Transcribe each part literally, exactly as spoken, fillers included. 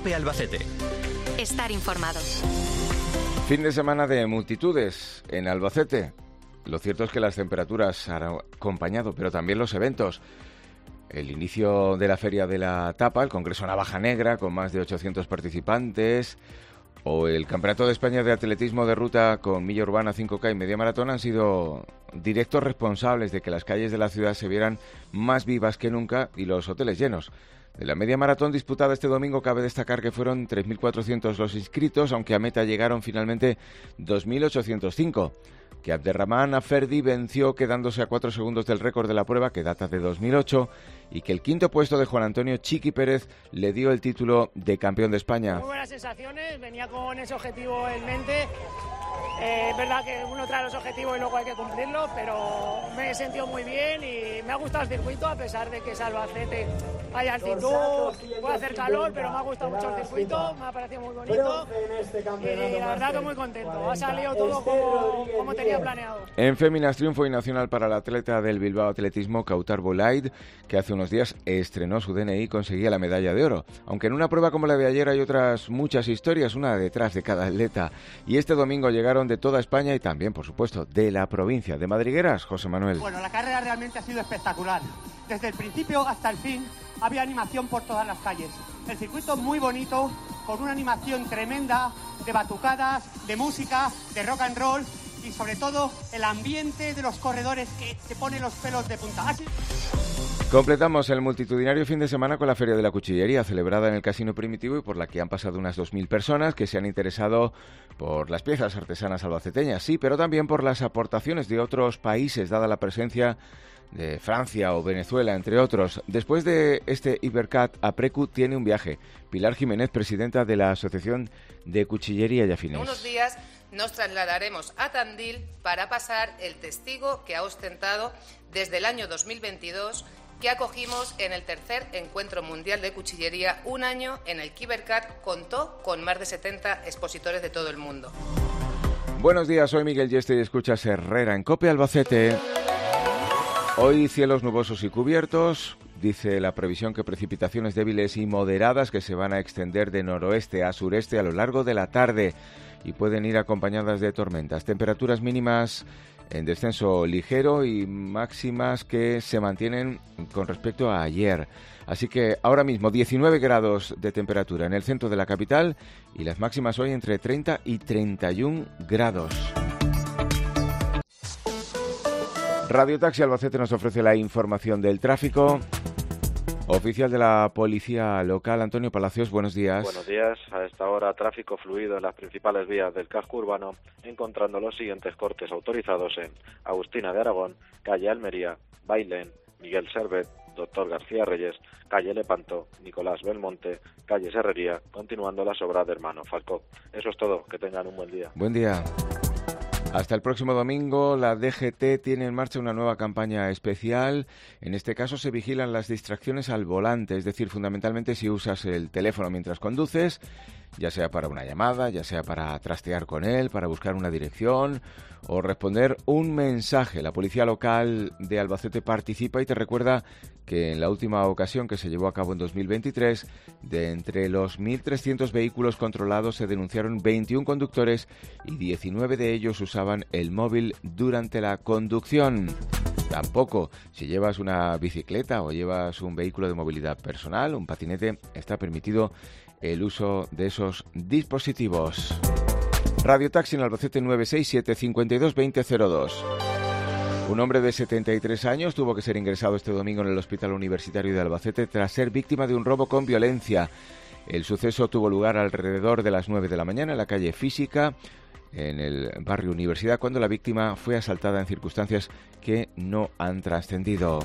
COPE Albacete. Estar informado. Fin de semana de multitudes en Albacete. Lo cierto es que las temperaturas han acompañado, pero también los eventos. El inicio de la Feria de la Tapa, el Congreso Navaja Negra, con más de ochocientos participantes, o el Campeonato de España de Atletismo de Ruta con milla urbana, cinco K y media maratón han sido directos responsables de que las calles de la ciudad se vieran más vivas que nunca y los hoteles llenos. De la media maratón disputada este domingo cabe destacar que fueron tres mil cuatrocientos los inscritos, aunque a meta llegaron finalmente dos mil ochocientos cinco. Que Abderramán Aferdi venció quedándose a cuatro segundos del récord de la prueba, que data de dos mil ocho, y que el quinto puesto de Juan Antonio Chiqui Pérez le dio el título de campeón de España. Muy buenas sensaciones, venía con ese objetivo en mente. Eh, es verdad que uno trae los objetivos y luego hay que cumplirlos, pero me he sentido muy bien y me ha gustado el circuito, a pesar de que es Albacete, hay altitud, puede hacer calor, pero me ha gustado mucho el circuito, me ha parecido muy bonito y la verdad que muy contento, ha salido todo como, como tenía planeado. En féminas, triunfo y nacional para la atleta del Bilbao Atletismo, Kautar Bolaid, que hace unos días estrenó su D N I y conseguía la medalla de oro. Aunque en una prueba como la de ayer hay otras muchas historias, una detrás de cada atleta, y este domingo llegaron de toda España y también, por supuesto, de la provincia de Madrigueras. José Manuel. Bueno, la carrera realmente ha sido espectacular. Desde el principio hasta el fin había animación por todas las calles. El circuito muy bonito, con una animación tremenda de batucadas, de música, de rock and roll y sobre todo el ambiente de los corredores que te pone los pelos de punta. Así... Completamos el multitudinario fin de semana con la Feria de la Cuchillería, celebrada en el Casino Primitivo y por la que han pasado unas dos mil personas que se han interesado por las piezas artesanas albaceteñas, sí, pero también por las aportaciones de otros países, dada la presencia de Francia o Venezuela, entre otros. Después de este Ibercat, Aprecu tiene un viaje. Pilar Jiménez, presidenta de la Asociación de Cuchillería y Afines. En unos días nos trasladaremos a Tandil para pasar el testigo que ha ostentado desde el año dos mil veintidós, que acogimos en el tercer Encuentro Mundial de Cuchillería, un año en el que Ibercat contó con más de setenta expositores de todo el mundo. Buenos días, soy Miguel Yeste y escuchas Herrera en COPE Albacete. Hoy cielos nubosos y cubiertos, dice la previsión que precipitaciones débiles y moderadas que se van a extender de noroeste a sureste a lo largo de la tarde y pueden ir acompañadas de tormentas. Temperaturas mínimas en descenso ligero y máximas que se mantienen con respecto a ayer. Así que ahora mismo diecinueve grados de temperatura en el centro de la capital y las máximas hoy entre treinta y treinta y un grados. Radio Taxi Albacete nos ofrece la información del tráfico. Oficial de la Policía Local, Antonio Palacios, buenos días. Buenos días. A esta hora, tráfico fluido en las principales vías del casco urbano, encontrando los siguientes cortes autorizados en Agustina de Aragón, calle Almería, Bailén, Miguel Servet, Doctor García Reyes, calle Lepanto, Nicolás Belmonte, calle Serrería, continuando las obras de Hermano Falcó. Eso es todo. Que tengan un buen día. Buen día. Hasta el próximo domingo, la D G T tiene en marcha una nueva campaña especial. En este caso se vigilan las distracciones al volante, es decir, fundamentalmente si usas el teléfono mientras conduces, ya sea para una llamada, ya sea para trastear con él, para buscar una dirección o responder un mensaje. La Policía Local de Albacete participa y te recuerda que en la última ocasión que se llevó a cabo en dos mil veintitrés, de entre los mil trescientos vehículos controlados se denunciaron veintiún conductores y diecinueve de ellos usaban el móvil durante la conducción. Tampoco, si llevas una bicicleta o llevas un vehículo de movilidad personal, un patinete, está permitido el uso de esos dispositivos. Radio Taxi en Albacete nueve seis siete cinco dos dos cero cero dos. Un hombre de setenta y tres años tuvo que ser ingresado este domingo en el Hospital Universitario de Albacete tras ser víctima de un robo con violencia. El suceso tuvo lugar alrededor de las nueve de la mañana en la calle Física, en el barrio Universidad, cuando la víctima fue asaltada en circunstancias que no han trascendido.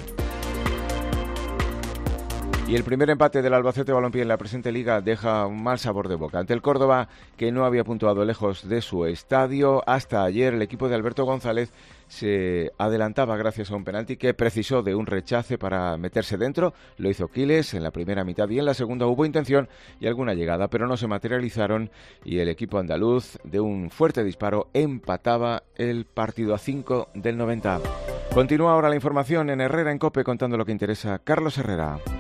Y el primer empate del Albacete Balompié en la presente liga deja un mal sabor de boca. Ante el Córdoba, que no había puntuado lejos de su estadio, hasta ayer el equipo de Alberto González se adelantaba gracias a un penalti que precisó de un rechace para meterse dentro. Lo hizo Quiles en la primera mitad y en la segunda hubo intención y alguna llegada, pero no se materializaron y el equipo andaluz, de un fuerte disparo, empataba el partido a cinco del noventa. Continúa ahora la información en Herrera en COPE, contando lo que interesa. Carlos Herrera.